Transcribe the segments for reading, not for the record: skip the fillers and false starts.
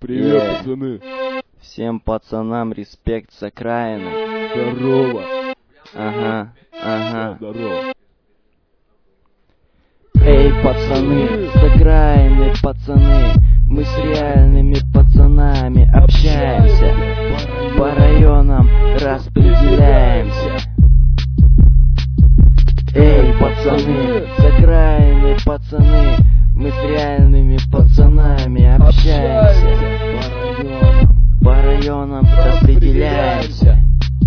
Привет, пацаны. Всем пацанам респект с окраины. Здорово. Ага. Здорово. Эй, пацаны, с окраины, пацаны. Мы с реальными пацанами общаемся. По районам распределяемся. Эй, пацаны, с окраины, пацаны. Мы с реальными пацанами общаемся. По районам распределяемся.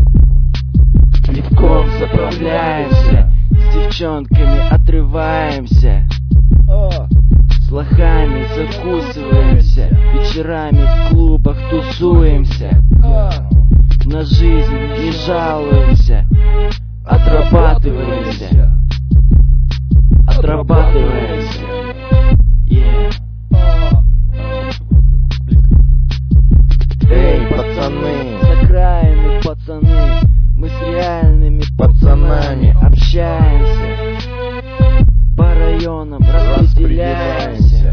Легко заправляемся. С девчонками отрываемся. С лохами закусываемся. Вечерами в клубах тусуемся. На жизнь не жалуемся. Отрабатываемся. Эй, пацаны, с окраины, пацаны. Мы с реальными пацанами общаемся. По районам распределяемся.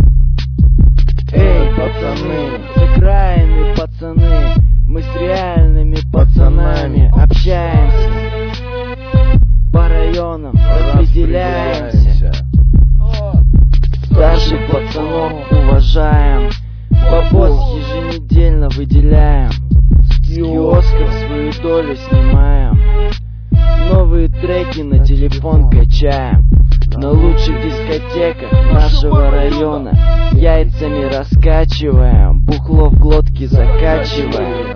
Эй, пацаны, с окраины, пацаны. Мы с реальными пацанами общаемся. По районам распределяемся. Старших пацанов уважаем. Бабос еженедельно выделяем. С киосков свою долю снимаем. Новые треки на телефон качаем. На лучших дискотеках нашего района яйцами раскачиваем. Бухло в глотки закачиваем.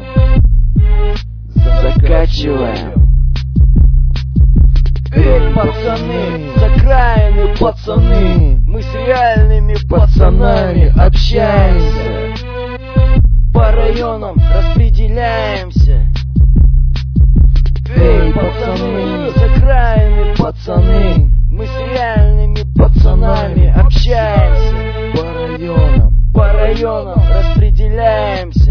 Эй, пацаны, с окраины, пацаны. Мы с реальными пацанами общаемся. По районам распределяемся. Эй, пацаны, с окраины, пацаны. Мы с реальными пацанами общаемся. По районам распределяемся.